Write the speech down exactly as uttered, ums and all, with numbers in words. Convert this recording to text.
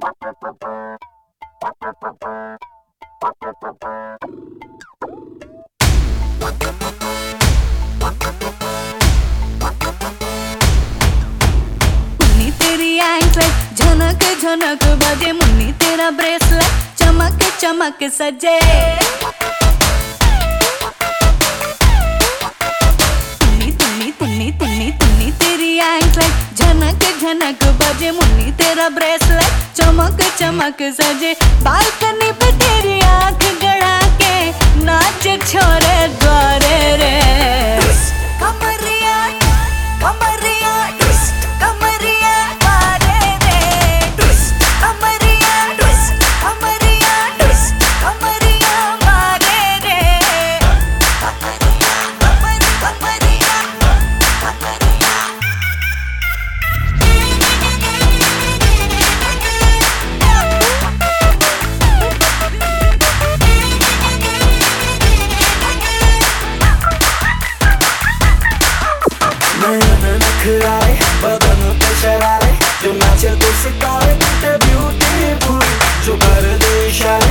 मुन्नी तेरी एंकलेट झनक झनक बजे, मुन्नी तेरा ब्रेसलेट चमक चमक सजे। तुन्नी तुन्नी तुन्नी तुन्नी तुन्नी तेरी एंकलेट झनक झनक बजे, मुन्नी तेरा ब्रेसलेट चमक चमक सजे। बालकनी पे तेरी आंख गड़ा के नाच छोरे द्वारे रे। कमरिया कमरिया ट्विस्ट, कमरिया द्वारे रे ट्विस्ट, कमरिया ट्विस्ट, कमरिया ट्विस्ट, कमरिया द्वारे रे। कमरिया कमरिया कमरिया कमरिया। नयन नखराए बदन पे शरारे, जो नाचे तो सितारे, ब्यूटीफुल जो कर दे इशारे।